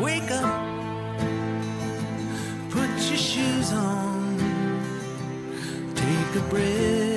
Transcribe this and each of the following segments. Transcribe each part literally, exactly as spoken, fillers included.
wake up, put your shoes on, take a breath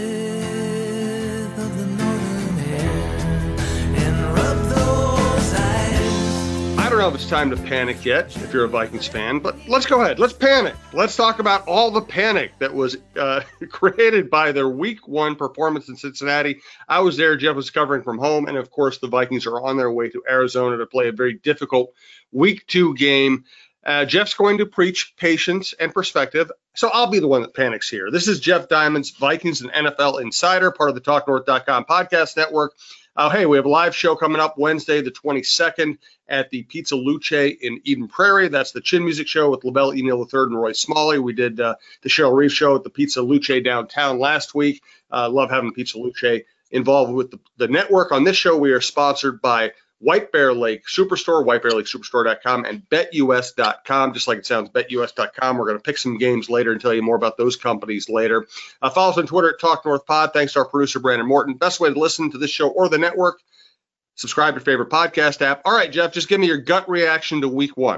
of the northern air, and rub those eyes. I don't know if it's time to panic yet, if you're a Vikings fan, but let's go ahead. Let's panic. Let's talk about all the panic that was uh, created by their week one performance in Cincinnati. I was there. Jeff was covering from home. And, of course, the Vikings are on their way to Arizona to play a very difficult week two game. Uh, Jeff's going to preach patience and perspective, so I'll be the one that panics here. This is Jeff Diamond's Vikings and N F L Insider, part of the Talk North dot com podcast network. Uh, hey, we have a live show coming up Wednesday, the twenty-second, at the Pizza Luce in Eden Prairie. That's the Chin Music Show with LaBelle E. Neal the third and Roy Smalley. We did uh, the Cheryl Reeve Show at the Pizza Luce downtown last week. Uh, love having Pizza Luce involved with the, the network. On this show, we are sponsored by White Bear Lake Superstore, white bear lake superstore dot com, and bet U S dot com. Just like it sounds, bet U S dot com. We're going to pick some games later and tell you more about those companies later. Uh, follow us on Twitter at Talk North Pod. Thanks to our producer, Brandon Morton. Best way to listen to this show or the network, subscribe to your favorite podcast app. All right, Jeff, just give me your gut reaction to week one.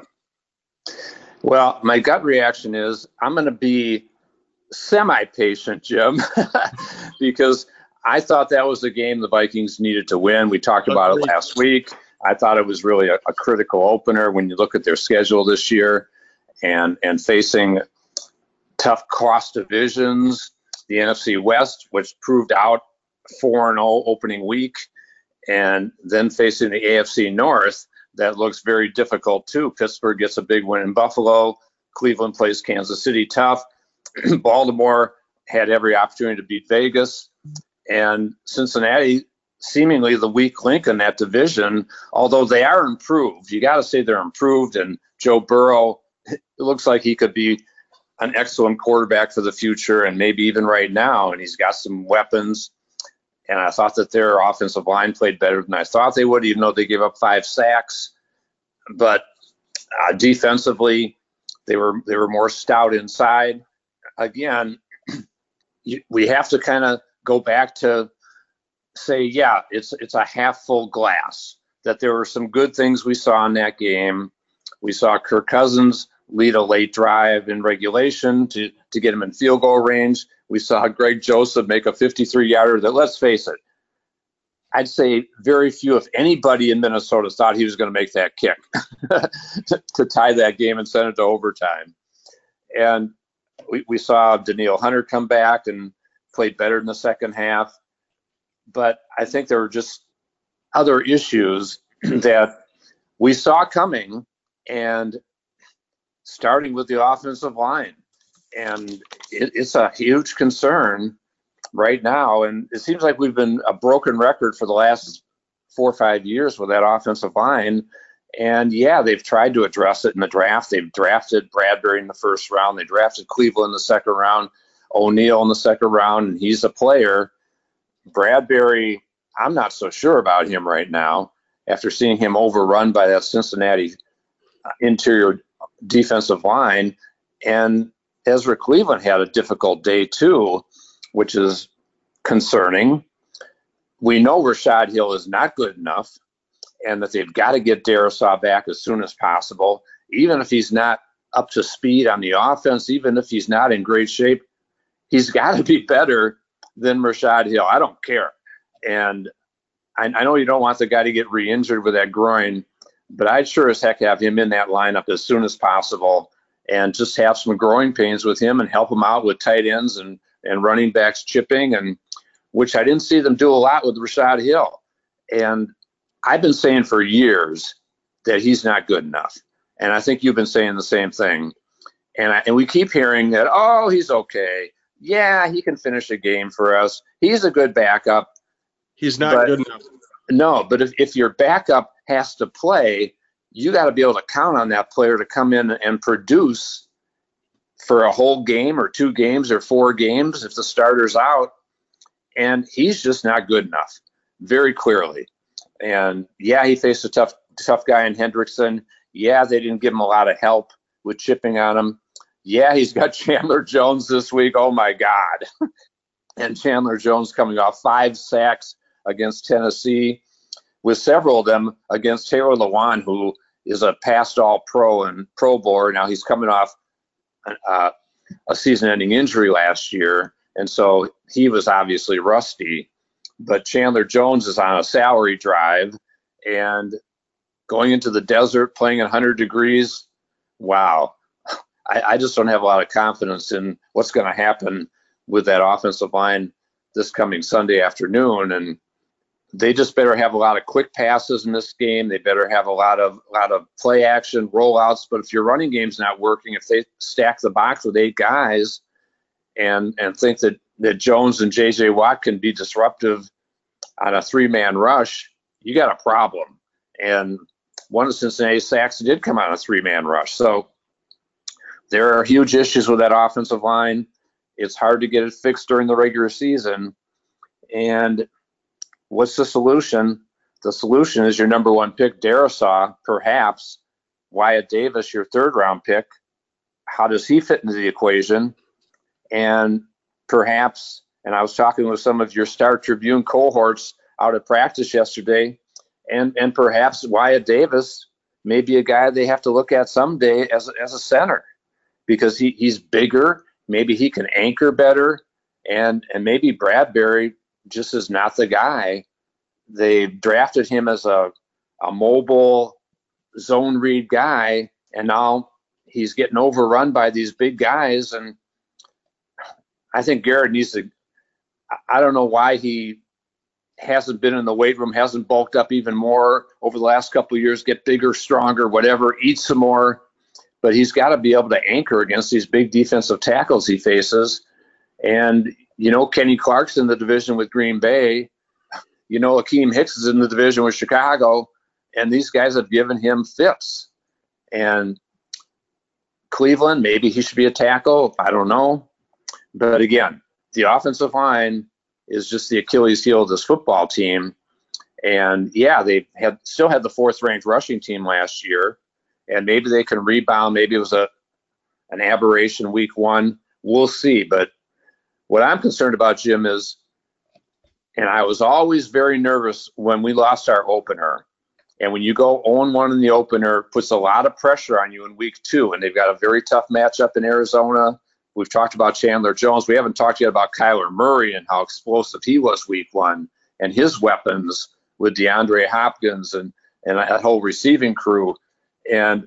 Well, my gut reaction is I'm going to be semi-patient, Jim, because I thought that was the game the Vikings needed to win. We talked about it last week. I thought it was really a, a critical opener when you look at their schedule this year and, and facing tough cross divisions, the N F C West, which proved out four and oh opening week, and then facing the A F C North, that looks very difficult too. Pittsburgh gets a big win in Buffalo. Cleveland plays Kansas City tough. Baltimore had every opportunity to beat Vegas. And Cincinnati, seemingly the weak link in that division, although they are improved. You got to say they're improved. And Joe Burrow, it looks like he could be an excellent quarterback for the future and maybe even right now. And he's got some weapons. And I thought that their offensive line played better than I thought they would, even though they gave up five sacks. But uh, defensively, they were they were more stout inside. Again, you, we have to kind of go back to say, yeah, it's it's a half full glass, that there were some good things we saw in that game. We saw Kirk Cousins lead a late drive in regulation to, to get him in field goal range. We saw Greg Joseph make a fifty-three yarder that, let's face it, I'd say very few, if anybody in Minnesota, thought he was going to make that kick to, to tie that game and send it to overtime. And we, we saw Danielle Hunter come back and played better in the second half. But I think there were just other issues that we saw coming, and starting with the offensive line. And it, it's a huge concern right now. And it seems like we've been a broken record for the last four or five years with that offensive line. And yeah, they've tried to address it in the draft. They've drafted Bradbury in the first round. They drafted Cleveland in the second round. O'Neal in the second round, and he's a player. Bradbury, I'm not so sure about him right now after seeing him overrun by that Cincinnati interior defensive line. And Ezra Cleveland had a difficult day too, which is concerning. We know Rashad Hill is not good enough, and that they've got to get Darrisaw back as soon as possible, even if he's not up to speed on the offense, even if he's not in great shape. He's got to be better than Rashad Hill. I don't care. And I, I know you don't want the guy to get re-injured with that groin, but I'd sure as heck have him in that lineup as soon as possible and just have some growing pains with him and help him out with tight ends and, and running backs chipping, and which I didn't see them do a lot with Rashad Hill. And I've been saying for years that he's not good enough. And I think you've been saying the same thing. And I, and we keep hearing that, oh, he's okay. Yeah, he can finish a game for us. He's a good backup. He's not but, good enough. No, but if, if your backup has to play, you got to be able to count on that player to come in and produce for a whole game or two games or four games if the starter's out. And he's just not good enough, very clearly. And yeah, he faced a tough, tough guy in Hendrickson. Yeah, they didn't give him a lot of help with chipping on him. Yeah, he's got Chandler Jones this week. Oh, my God. And Chandler Jones coming off five sacks against Tennessee, with several of them against Taylor Lewan, who is a past all pro and pro bowler. Now he's coming off an, uh, a season-ending injury last year, and so he was obviously rusty. But Chandler Jones is on a salary drive and going into the desert, playing at one hundred degrees. Wow. I, I just don't have a lot of confidence in what's going to happen with that offensive line this coming Sunday afternoon. And they just better have a lot of quick passes in this game. They better have a lot of a lot of play action, rollouts. But if your running game's not working, if they stack the box with eight guys and and think that, that Jones and J J Watt can be disruptive on a three-man rush, you got a problem. And one of the Cincinnati sacks did come on a three-man rush. So there are huge issues with that offensive line. It's hard to get it fixed during the regular season. And what's the solution? The solution is your number one pick, Darrisaw, perhaps. Wyatt Davis, your third round pick. How does he fit into the equation? And perhaps, and I was talking with some of your Star Tribune cohorts out at practice yesterday, and, and perhaps Wyatt Davis may be a guy they have to look at someday as, as a center, because he, he's bigger. Maybe he can anchor better, and, and maybe Bradbury just is not the guy. They drafted him as a, a mobile zone read guy, and now he's getting overrun by these big guys. And I think Garrett needs to, I don't know why he hasn't been in the weight room, hasn't bulked up even more over the last couple of years, get bigger, stronger, whatever, eat some more. But he's got to be able to anchor against these big defensive tackles he faces. And, you know, Kenny Clark's in the division with Green Bay. You know, Akeem Hicks is in the division with Chicago. And these guys have given him fits. And Cleveland, maybe he should be a tackle. I don't know. But again, the offensive line is just the Achilles heel of this football team. And yeah, they had still had the fourth ranked rushing team last year. And maybe they can rebound. Maybe it was a an aberration week one. We'll see. But what I'm concerned about, Jim, is, and I was always very nervous when we lost our opener. And when you go oh and one in the opener, it puts a lot of pressure on you in week two. And they've got a very tough matchup in Arizona. We've talked about Chandler Jones. We haven't talked yet about Kyler Murray and how explosive he was week one and his weapons with DeAndre Hopkins and, and that whole receiving crew. And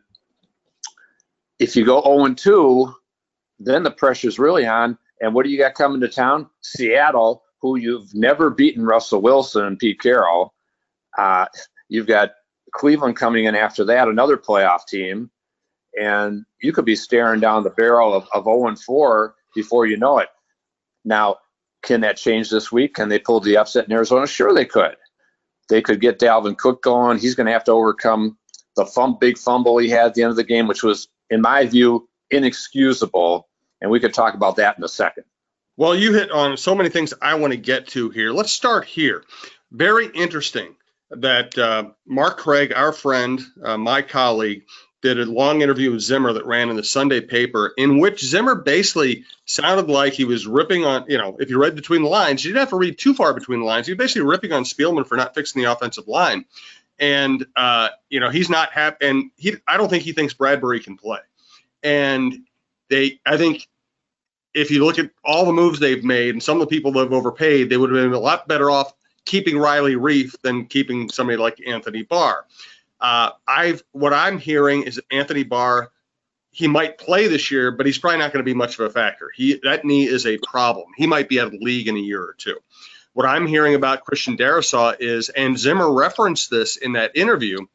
if you go oh and two, then the pressure's really on. And what do you got coming to town? Seattle, who you've never beaten Russell Wilson and Pete Carroll. Uh, you've got Cleveland coming in after that, another playoff team. And you could be staring down the barrel of, of oh and four before you know it. Now, can that change this week? Can they pull the upset in Arizona? Sure, they could. They could get Dalvin Cook going. He's going to have to overcome the fum- big fumble he had at the end of the game, which was, in my view, inexcusable. And we could talk about that in a second. Well, you hit on so many things I want to get to here. Let's start here. Very interesting that uh, Mark Craig, our friend, uh, my colleague, did a long interview with Zimmer that ran in the Sunday paper, in which Zimmer basically sounded like he was ripping on, you know, if you read between the lines, you didn't have to read too far between the lines. He was basically ripping on Spielman for not fixing the offensive line. And, uh, you know, he's not happy. And he, I don't think he thinks Bradbury can play. And they, I think if you look at all the moves they've made and some of the people they've overpaid, they would have been a lot better off keeping Riley Reif than keeping somebody like Anthony Barr. Uh, I've what I'm hearing is that Anthony Barr, he might play this year, but he's probably not going to be much of a factor. He that knee is a problem. He might be out of the league in a year or two. What I'm hearing about Christian Darrisaw is, and Zimmer referenced this in that interview,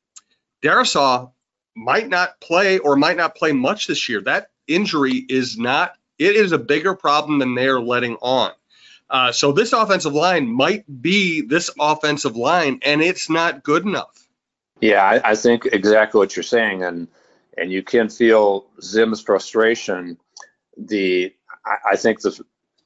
Darrisaw might not play or might not play much this year. That injury is not, it is a bigger problem than they're letting on. Uh, so this offensive line might be this offensive line, and it's not good enough. Yeah, I, I think exactly what you're saying, and and you can feel Zim's frustration. The I, I think the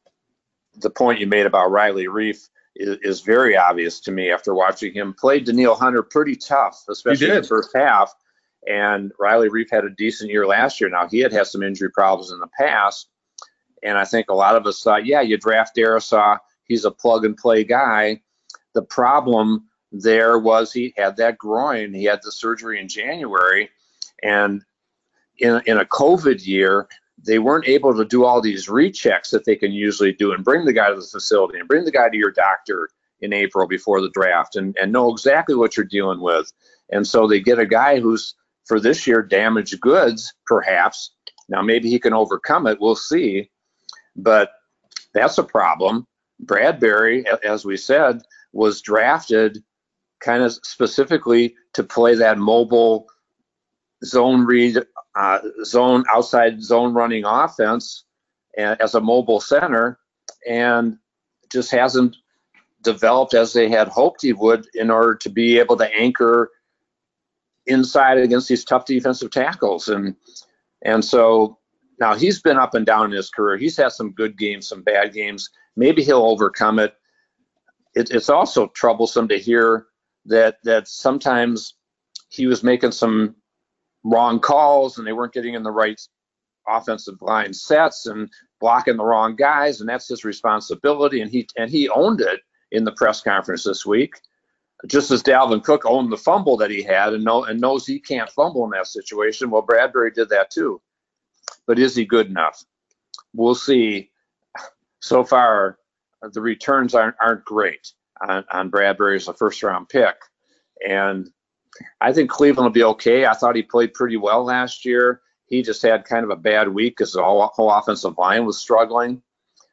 the point you made about Riley Reif is, is very obvious to me after watching him play Danielle Hunter pretty tough, especially in the first half. And Riley Reif had a decent year last year. Now, he had had some injury problems in the past, and I think a lot of us thought, yeah, you draft Darrisaw, he's a plug-and-play guy. The problem there was he had that groin. He had the surgery in January, and in in a COVID year, they weren't able to do all these rechecks that they can usually do and bring the guy to the facility and bring the guy to your doctor in April before the draft and, and know exactly what you're dealing with. And so they get a guy who's, for this year, damaged goods, perhaps. Now, maybe he can overcome it. We'll see. But that's a problem. Bradbury, as we said, was drafted kind of specifically to play that mobile zone read, uh, zone outside zone running offense as a mobile center, and just hasn't developed as they had hoped he would in order to be able to anchor inside against these tough defensive tackles. And and so now he's been up and down in his career. He's had some good games, some bad games. Maybe he'll overcome it. it it's also troublesome to hear that that sometimes he was making some wrong calls and they weren't getting in the right offensive line sets and blocking the wrong guys, and that's his responsibility. And he and he owned it in the press conference this week, just as Dalvin Cook owned the fumble that he had and know and knows he can't fumble in that situation. Well, Bradbury did that too, but is he good enough? We'll see. So far, the returns aren't aren't great on, on Bradbury as a first round pick, and I think Cleveland will be okay. I thought he played pretty well last year. He just had kind of a bad week because the whole, whole offensive line was struggling.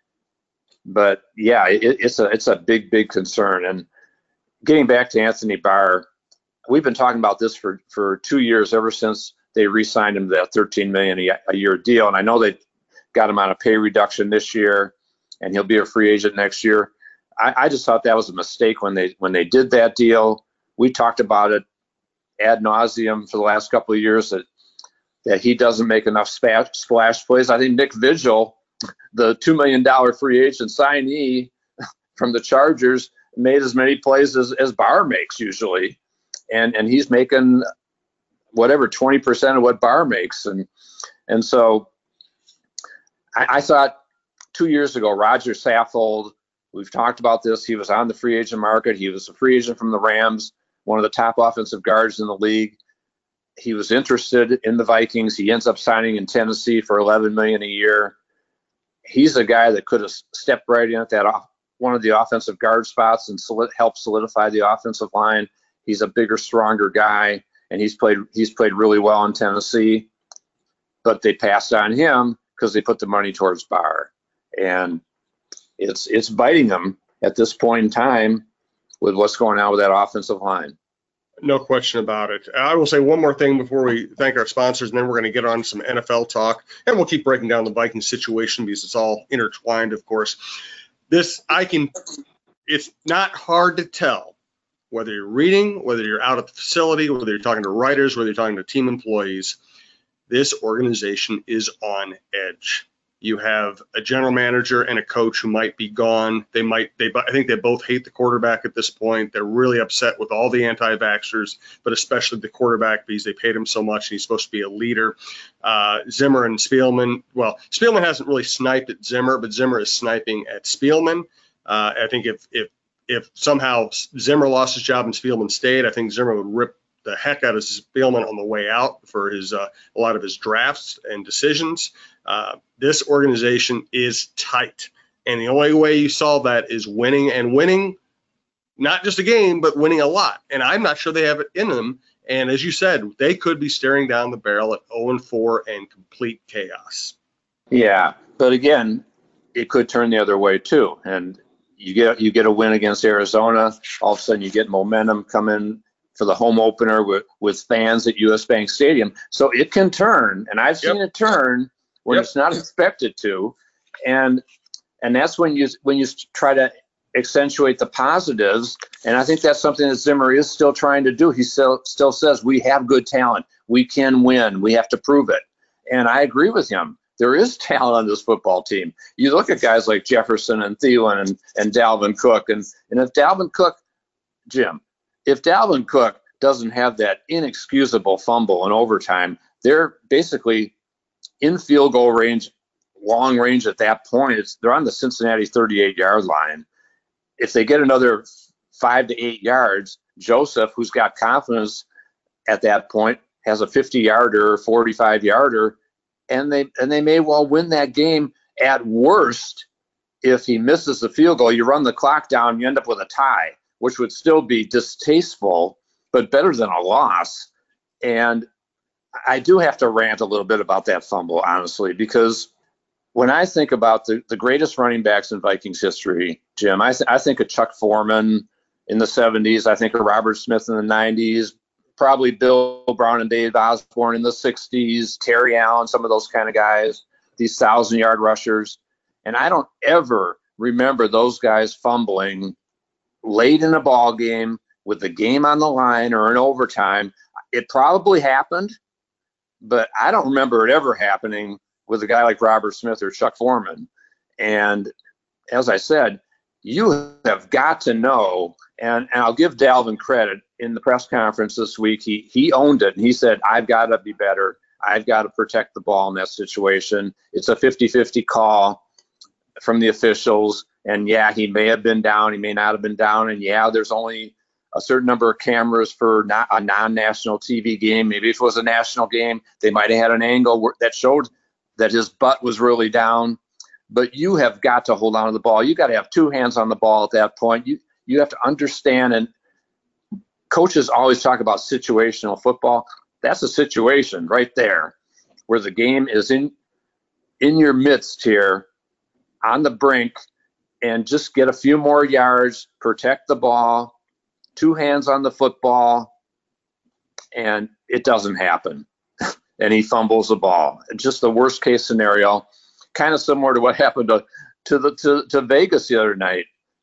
But yeah, it, it's a it's a big big concern. And getting back to Anthony Barr, we've been talking about this for, for two years, ever since they re-signed him to that thirteen million dollars a year deal. And I know they got him on a pay reduction this year, and he'll be a free agent next year. I, I just thought that was a mistake when they when they did that deal. We talked about it ad nauseum for the last couple of years that that he doesn't make enough splash, splash plays. I think Nick Vigil, the two million dollars free agent signee from the Chargers, made as many plays as, as Barr makes usually. And and he's making whatever, twenty percent of what Barr makes. And and so I, I thought two years ago, Roger Saffold, we've talked about this, he was on the free agent market. He was a free agent from the Rams, one of the top offensive guards in the league. He was interested in the Vikings. He ends up signing in Tennessee for eleven million dollars a year. He's a guy that could have stepped right in at that off, one of the offensive guard spots and solid, help solidify the offensive line. He's a bigger, stronger guy, and he's played he's played really well in Tennessee. But they passed on him because they put the money towards Barr, and it's it's biting them at this point in time with what's going on with that offensive line. No question about it. I will say one more thing before we thank our sponsors, and then we're going to get on some N F L talk, and we'll keep breaking down the Vikings situation because it's all intertwined, of course. This, I can, it's not hard to tell whether you're reading, whether you're out at the facility, whether you're talking to writers, whether you're talking to team employees, this organization is on edge. You have a general manager and a coach who might be gone. They might, they, I think they both hate the quarterback at this point. They're really upset with all the anti-vaxxers, but especially the quarterback because they paid him so much and he's supposed to be a leader. Uh, Zimmer and Spielman, well, Spielman hasn't really sniped at Zimmer, but Zimmer is sniping at Spielman. Uh, I think if, if, if somehow Zimmer lost his job and Spielman stayed, I think Zimmer would rip the heck out of Spielman on the way out for his uh, a lot of his drafts and decisions. Uh, this organization is tight, and the only way you solve that is winning, and winning not just a game, but winning a lot. And I'm not sure they have it in them. And as you said, they could be staring down the barrel at oh and four and complete chaos. Yeah, but again, it could turn the other way too. And you get you get a win against Arizona, all of a sudden you get momentum coming for the home opener with, with fans at U S Bank Stadium. So it can turn, and I've seen yep. it turn when yep. it's not expected to. And and that's when you when you try to accentuate the positives. And I think that's something that Zimmer is still trying to do. He still still says we have good talent. We can win. We have to prove it. And I agree with him. There is talent on this football team. You look at guys like Jefferson and Thielen and, and Dalvin Cook. And, and if Dalvin Cook, Jim, if Dalvin Cook doesn't have that inexcusable fumble in overtime, they're basically in field goal range, long range at that point. It's, they're on the Cincinnati thirty-eight yard line. If they get another five to eight yards, Joseph, who's got confidence at that point, has a fifty yarder, forty-five yarder, and they and they may well win that game. At worst, if he misses the field goal, you run the clock down, you end up with a tie, which would still be distasteful, but better than a loss. And I do have to rant a little bit about that fumble, honestly, because when I think about the, the greatest running backs in Vikings history, Jim, I, th- I think of Chuck Foreman in the seventies. I think of Robert Smith in the nineties, probably Bill Brown and Dave Osborne in the sixties, Terry Allen, some of those kind of guys, these thousand-yard rushers. And I don't ever remember those guys fumbling late in a ball game with the game on the line or in overtime. It probably happened, but I don't remember it ever happening with a guy like Robert Smith or Chuck Foreman. And as I said, you have got to know, and, and I'll give Dalvin credit. In the press conference this week, he he owned it, and he said, I've got to be better. I've got to protect the ball in that situation. It's a fifty-fifty call from the officials, and yeah, he may have been down, he may not have been down, and yeah, there's only a certain number of cameras for not a non-national T V game. Maybe if it was a national game, they might have had an angle that showed that his butt was really down. But you have got to hold on to the ball. You got to have two hands on the ball at that point. You you have to understand, and coaches always talk about situational football. That's a situation right there where the game is in in your midst here on the brink, and just get a few more yards, protect the ball, two hands on the football, and it doesn't happen. And he fumbles the ball. Just the worst case scenario, kind of similar to what happened to to the to, to Vegas the other night.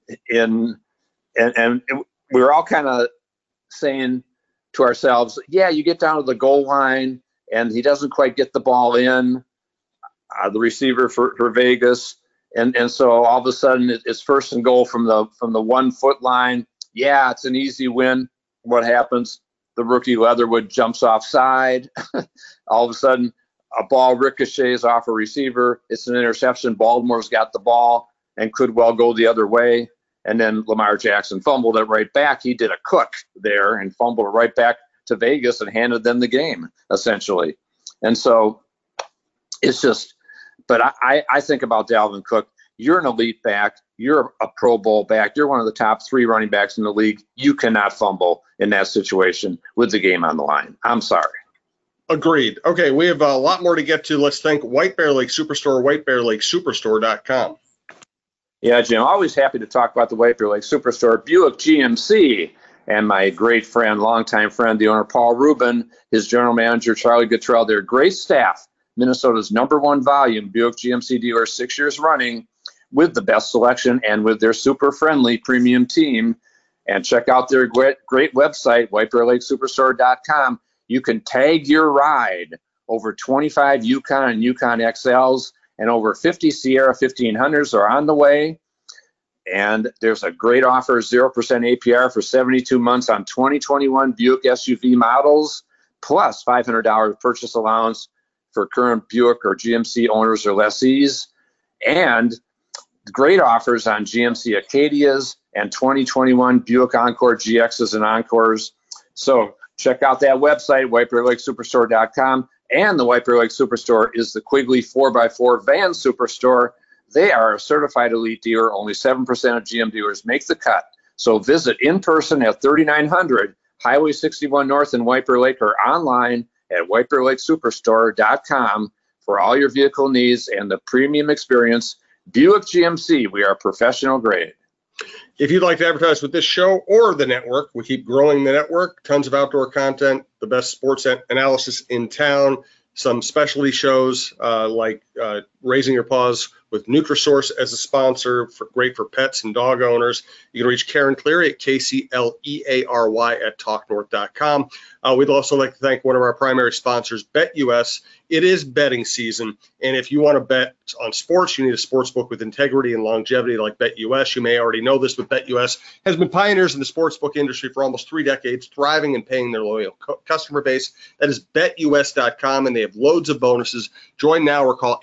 In and and we were all kind of saying to ourselves, yeah, you get down to the goal line and he doesn't quite get the ball in, uh, the receiver for, for Vegas. And and so all of a sudden it's first and goal from the from the one foot line. Yeah, it's an easy win. What happens? The rookie Leatherwood jumps offside. All of a sudden a ball ricochets off a receiver. It's an interception. Baltimore's got the ball and could well go the other way. And then Lamar Jackson fumbled it right back. He did a cook there and fumbled it right back to Vegas and handed them the game, essentially. And so it's just, but I, I think about Dalvin Cook. You're an elite back. You're a Pro Bowl back. You're one of the top three running backs in the league. You cannot fumble in that situation with the game on the line. I'm sorry. Agreed. Okay, we have a lot more to get to. Let's thank White Bear Lake Superstore, white bear lake superstore dot com. Yeah, Jim, always happy to talk about the White Bear Lake Superstore, Buick G M C, and my great friend, longtime friend, the owner, Paul Rubin, his general manager, Charlie Guttrell. Their great staff, Minnesota's number one volume Buick G M C dealer, six years running, with the best selection and with their super friendly premium team. And check out their great, great website, white bear lake superstore dot com. You can tag your ride. Over twenty-five Yukon and Yukon X Ls and over fifty Sierra fifteen hundreds are on the way. And there's a great offer, zero percent A P R for seventy-two months on twenty twenty-one Buick S U V models, plus five hundred dollars purchase allowance for current Buick or G M C owners or lessees. And great offers on G M C Acadias and twenty twenty-one Buick Encore G Xs and Encores. So check out that website, white bear lake superstore dot com. And the White Bear Lake Superstore is the Quigley four by four van superstore. They are a certified elite dealer. Only seven percent of G M dealers make the cut. So visit in person at thirty-nine hundred Highway sixty-one North in White Bear Lake or online at white bear lake superstore dot com for all your vehicle needs and the premium experience. Buick G M C, we are professional grade. If you'd like to advertise with this show or the network, we keep growing the network, tons of outdoor content, the best sports analysis in town, some specialty shows uh, like uh, Raising Your Paws with Nutrisource as a sponsor, for, great for pets and dog owners. You can reach Karen Cleary at K C L E A R Y at talk north dot com. Uh, we'd also like to thank one of our primary sponsors, BetUS. It is betting season, and if you want to bet on sports, you need a sports book with integrity and longevity like BetUS. You may already know this, but BetUS has been pioneers in the sports book industry for almost three decades, thriving and paying their loyal co- customer base. That is bet U S dot com, and they have loads of bonuses. Join now or call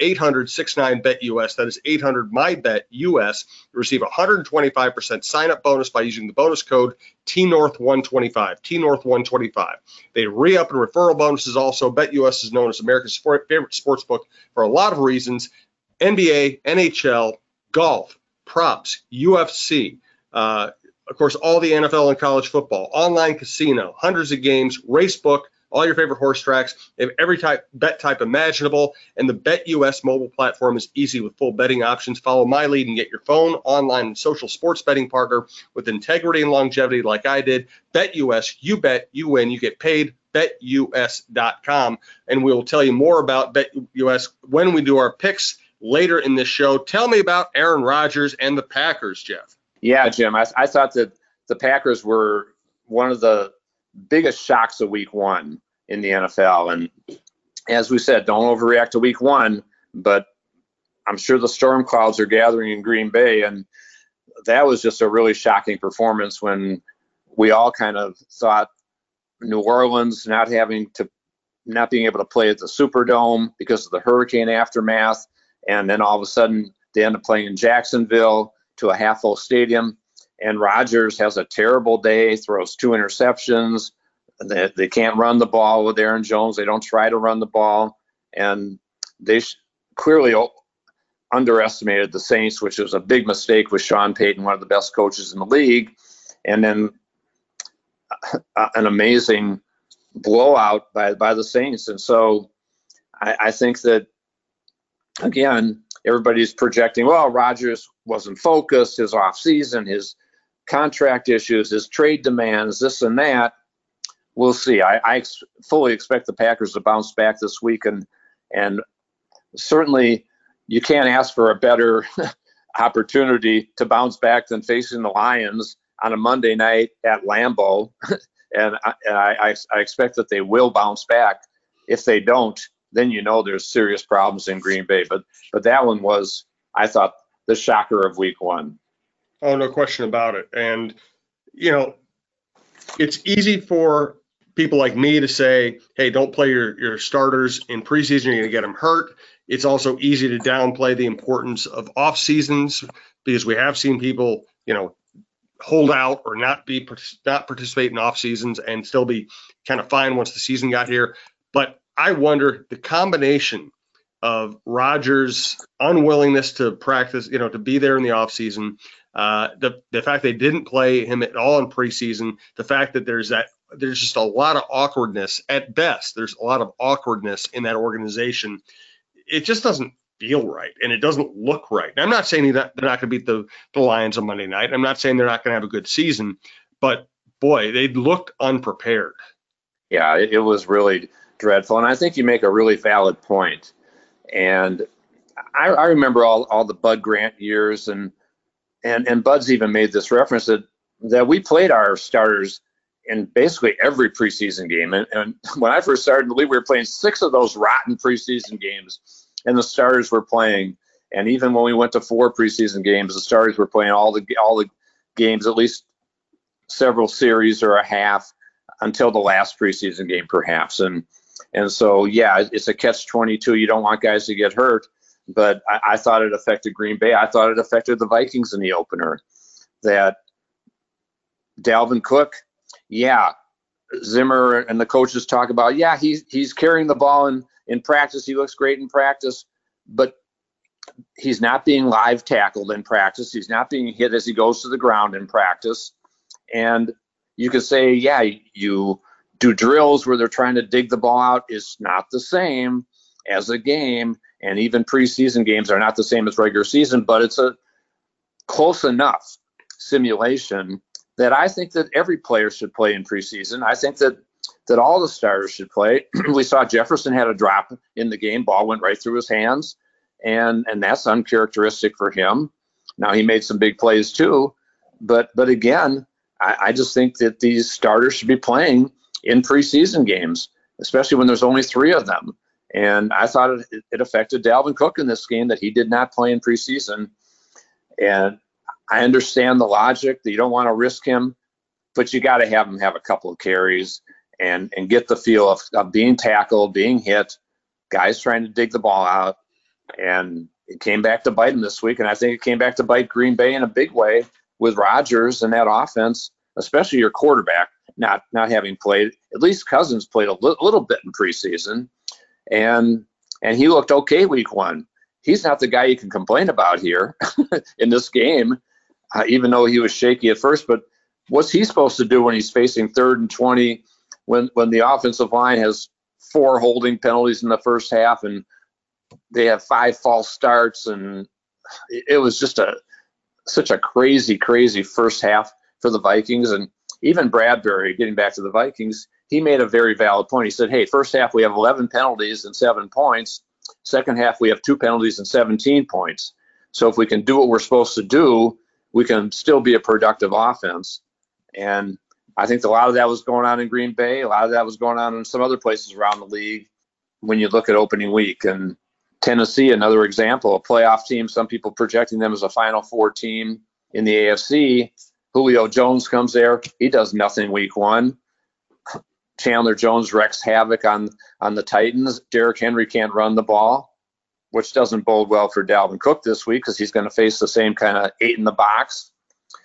eight hundred, six nine, B E T U S. That is eight hundred, M Y B E T U S. You receive a one hundred twenty-five percent sign-up bonus by using the bonus code T North one twenty-five, T North one twenty-five. They re-up and referral bonuses also. B E T U S is known as America's sport, favorite sports book for a lot of reasons. N B A, N H L, golf, props, U F C, uh, of course, all the N F L and college football, online casino, hundreds of games, race book, all your favorite horse tracks. They have every type bet type imaginable, and the B E T U S mobile platform is easy with full betting options. Follow my lead and get your phone, online, and social sports betting partner with integrity and longevity like I did. B E T U S, you bet, you win, you get paid. bet U S dot com, and we will tell you more about B E T U S when we do our picks later in this show. Tell me about Aaron Rodgers and the Packers, Jeff. Yeah, Jim, I, I thought that the Packers were one of the biggest shocks of week one in the N F L. And as we said, don't overreact to week one, but I'm sure the storm clouds are gathering in Green Bay. And that was just a really shocking performance when we all kind of thought New Orleans not having to, not being able to play at the Superdome because of the hurricane aftermath. And then all of a sudden they end up playing in Jacksonville to a half full stadium. And Rodgers has a terrible day, throws two interceptions. They, they can't run the ball with Aaron Jones. They don't try to run the ball. And they sh- clearly o- underestimated the Saints, which was a big mistake with Sean Payton, one of the best coaches in the league. And then uh, an amazing blowout by, by the Saints. And so I, I think that, again, everybody's projecting, well, Rodgers wasn't focused, his offseason, his contract issues, his trade demands, this and that. We'll see. I, I ex- fully expect the Packers to bounce back this week, and and certainly you can't ask for a better opportunity to bounce back than facing the Lions on a Monday night at Lambeau. and I, and I, I expect that they will bounce back. If they don't, then you know there's serious problems in Green Bay. But but that one was, I thought, the shocker of week one. Oh, no question about it. And, you know, it's easy for people like me to say, hey, don't play your, your starters in preseason. You're going to get them hurt. It's also easy to downplay the importance of off seasons because we have seen people, you know, hold out or not be not participate in off seasons and still be kind of fine once the season got here. But I wonder the combination of Rodgers' unwillingness to practice, you know, to be there in the offseason, uh, the the fact they didn't play him at all in preseason, the fact that there's that there's just a lot of awkwardness at best. There's a lot of awkwardness in that organization. It just doesn't feel right, and it doesn't look right. And I'm not saying that they're not going to beat the, the Lions on Monday night. I'm not saying they're not going to have a good season, but boy, they looked unprepared. Yeah, it, it was really dreadful. And I think you make a really valid point. And I, I remember all, all the Bud Grant years, and and and Bud's even made this reference that, that we played our starters in basically every preseason game. And, and when I first started in the league, we were playing six of those rotten preseason games, and the starters were playing. And even when we went to four preseason games, the starters were playing all the all the games, at least several series or a half, until the last preseason game, perhaps. And and so, yeah, it's a catch twenty-two. You don't want guys to get hurt, but I, I thought it affected Green Bay. I thought it affected the Vikings in the opener. That Dalvin Cook, yeah, Zimmer and the coaches talk about, yeah, he's he's carrying the ball in, in practice. He looks great in practice, but he's not being live tackled in practice. He's not being hit as he goes to the ground in practice. And you could say, yeah, you do drills where they're trying to dig the ball out. It's not the same as a game, and even preseason games are not the same as regular season, but it's a close enough simulation that I think that every player should play in preseason. I think that that all the starters should play. We saw Jefferson had a drop in the game. Ball went right through his hands, and and that's uncharacteristic for him. Now, he made some big plays too, but but again, I, I just think that these starters should be playing in preseason games, especially when there's only three of them. And I thought it, it affected Dalvin Cook in this game that he did not play in preseason. And I understand the logic that you don't want to risk him, but you got to have him have a couple of carries and, and get the feel of, of being tackled, being hit, guys trying to dig the ball out. And it came back to bite him this week, and I think it came back to bite Green Bay in a big way with Rodgers and that offense, especially your quarterback not not having played. At least Cousins played a li- little bit in preseason, and and he looked okay week one. He's not the guy you can complain about here in this game, uh, even though he was shaky at first. But what's he supposed to do when he's facing third and twenty, when when the offensive line has four holding penalties in the first half and they have five false starts, and it was just a such a crazy, crazy first half for the Vikings. And even Bradbury, getting back to the Vikings, he made a very valid point. He said, hey, first half we have eleven penalties and seven points. Second half we have two penalties and seventeen points. So if we can do what we're supposed to do, we can still be a productive offense. And I think a lot of that was going on in Green Bay. A lot of that was going on in some other places around the league when you look at opening week. And Tennessee, another example, a playoff team, some people projecting them as a Final Four team in the A F C. Julio Jones comes there. He does nothing week one. Chandler Jones wrecks havoc on, on the Titans. Derrick Henry can't run the ball, which doesn't bode well for Dalvin Cook this week because he's going to face the same kind of eight in the box.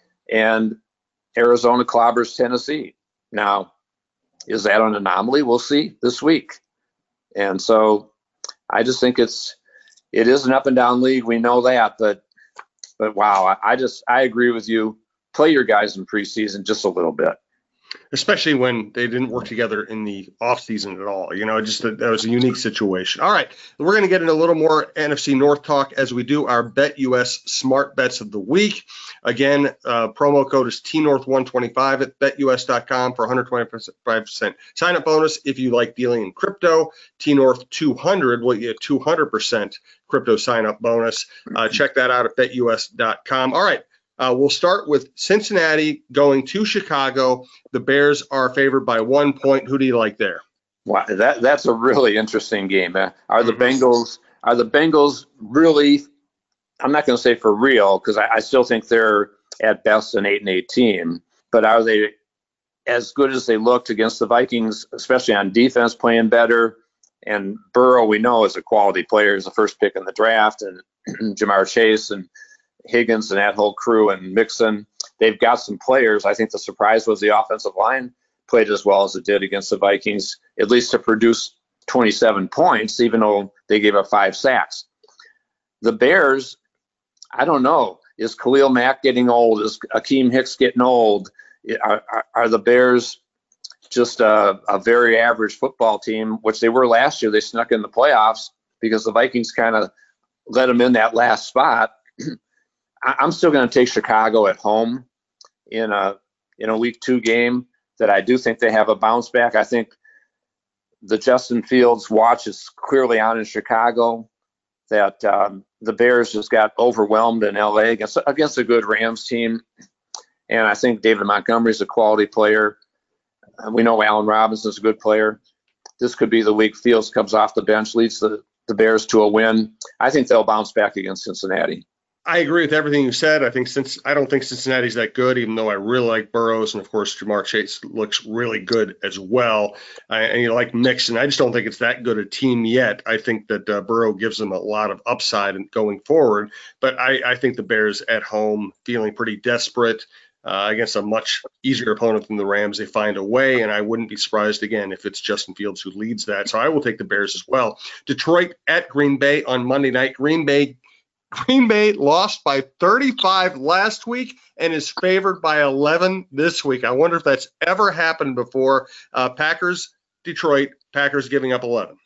And Arizona clobbers Tennessee. Now, is that an anomaly? We'll see this week. And so I just think it's it is an up and down league. We know that, but but wow, I, I just I agree with you. Play your guys in preseason just a little bit. Especially when they didn't work together in the offseason at all. You know, just that, that was a unique situation. All right, we're going to get into a little more N F C North talk as we do our BetUS Smart Bets of the Week. Again, uh, promo code is T North one twenty-five at bet U S dot com for one hundred twenty-five percent sign-up bonus. If you like dealing in crypto, T North two hundred will get two hundred percent crypto sign-up bonus. Uh, check that out at bet U S dot com. All right. Uh, we'll start with Cincinnati going to Chicago. The Bears are favored by one point. Who do you like there? Wow, that that's a really interesting game. Uh, are the Mhm. Bengals are the Bengals really? I'm not going to say for real because I, I still think they're at best an eight and eight team. But are they as good as they looked against the Vikings, especially on defense, playing better? And Burrow, we know, is a quality player. He's the first pick in the draft, and Jamar Chase and Higgins and that whole crew and Mixon, they've got some players. I think the surprise was the offensive line played as well as it did against the Vikings, at least to produce twenty-seven points, even though they gave up five sacks. The Bears, I don't know. Is Khalil Mack getting old? Is Akeem Hicks getting old? Are, are, are the Bears just a, a very average football team, which they were last year? They snuck in the playoffs because the Vikings kind of let them in that last spot. I'm still going to take Chicago at home in a in a week two game that I do think they have a bounce back. I think the Justin Fields watch is clearly on in Chicago, that um, the Bears just got overwhelmed in L A against, against a good Rams team. And I think David Montgomery is a quality player. Uh, we know Allen Robinson's a good player. This could be the week Fields comes off the bench, leads the, the Bears to a win. I think they'll bounce back against Cincinnati. I agree with everything you said. I think since I don't think Cincinnati's that good, even though I really like Burrows, and of course Jamar Chase looks really good as well. I, and you like Mixon. I just don't think it's that good a team yet. I think that uh, Burrow gives them a lot of upside in going forward. But I, I think the Bears at home, feeling pretty desperate uh, against a much easier opponent than the Rams, they find a way. And I wouldn't be surprised again if it's Justin Fields who leads that. So I will take the Bears as well. Detroit at Green Bay on Monday night. Green Bay. Green Bay lost by thirty-five last week and is favored by eleven this week. I wonder if that's ever happened before. Uh, Packers, Detroit, Packers giving up eleven.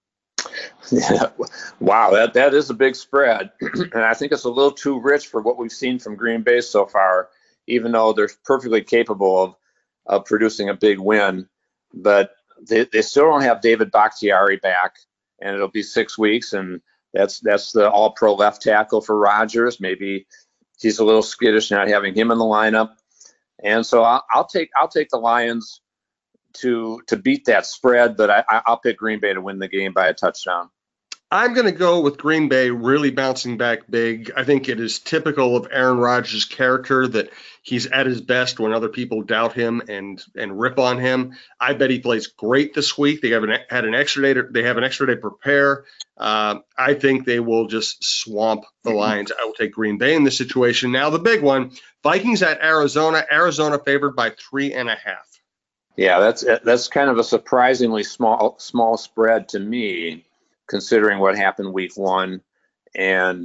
Yeah. Wow, that, that is a big spread. And I think it's a little too rich for what we've seen from Green Bay so far, even though they're perfectly capable of, of producing a big win. But they, they still don't have David Bakhtiari back, and it'll be six weeks, and That's that's the all-pro left tackle for Rodgers. Maybe he's a little skittish not having him in the lineup, and so I'll, I'll take I'll take the Lions to to beat that spread, but I, I'll pick Green Bay to win the game by a touchdown. I'm going to go with Green Bay really bouncing back big. I think it is typical of Aaron Rodgers' character that he's at his best when other people doubt him and and rip on him. I bet he plays great this week. They have an, had an extra day. To, they have an extra day to prepare. Uh, I think they will just swamp the Lions. I will take Green Bay in this situation. Now the big one: Vikings at Arizona. Arizona favored by three and a half. Yeah, that's that's kind of a surprisingly small small spread to me, considering what happened week one. And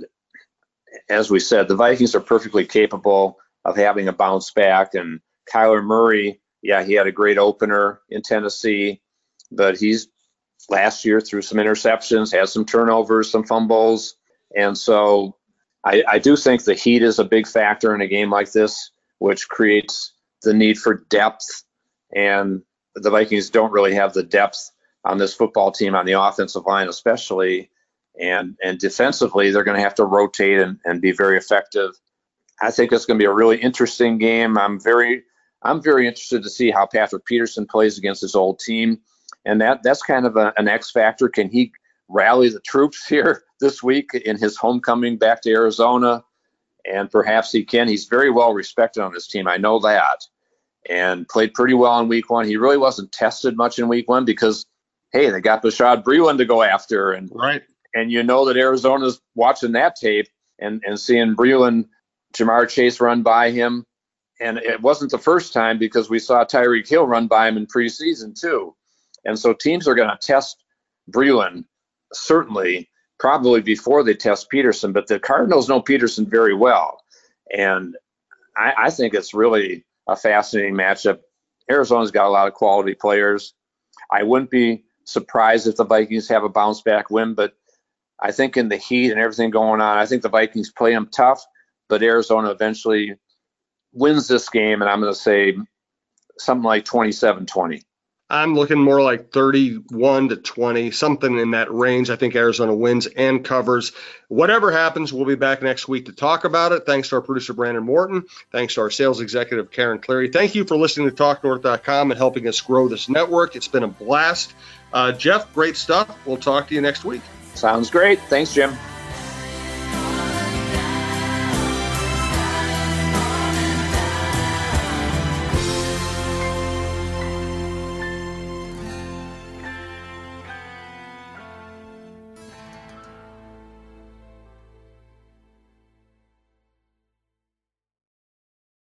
as we said, the Vikings are perfectly capable of having a bounce back. And Kyler Murray, yeah, he had a great opener in Tennessee, but he's last year threw some interceptions, had some turnovers, some fumbles. And so I, I do think the heat is a big factor in a game like this, which creates the need for depth. And the Vikings don't really have the depth on this football team on the offensive line, especially. And and defensively, they're going to have to rotate and, and be very effective. I think it's going to be a really interesting game. I'm very I'm very interested to see how Patrick Peterson plays against his old team. And that that's kind of a, an X factor. Can he rally the troops here this week in his homecoming back to Arizona? And perhaps he can. He's very well respected on this team. I know that. And played pretty well in week one. He really wasn't tested much in week one because, hey, they got Bashaud Breeland to go after. And right. And you know that Arizona's watching that tape and, and seeing Breeland, Jamar Chase run by him. And it wasn't the first time because we saw Tyreek Hill run by him in preseason too. And so teams are going to test Breeland, certainly, probably before they test Peterson. But the Cardinals know Peterson very well. And I, I think it's really a fascinating matchup. Arizona's got a lot of quality players. I wouldn't be surprised if the Vikings have a bounce back win, but I think in the heat and everything going on, I think the Vikings play them tough, but Arizona eventually wins this game, and I'm going to say something like twenty-seven twenty. I'm looking more like thirty-one to twenty, something in that range. I think Arizona wins and covers. Whatever happens, we'll be back next week to talk about it. Thanks to our producer, Brandon Morton. Thanks to our sales executive, Karen Cleary. Thank you for listening to talk north dot com and helping us grow this network. It's been a blast. Uh, Jeff, great stuff. We'll talk to you next week. Sounds great. Thanks, Jim.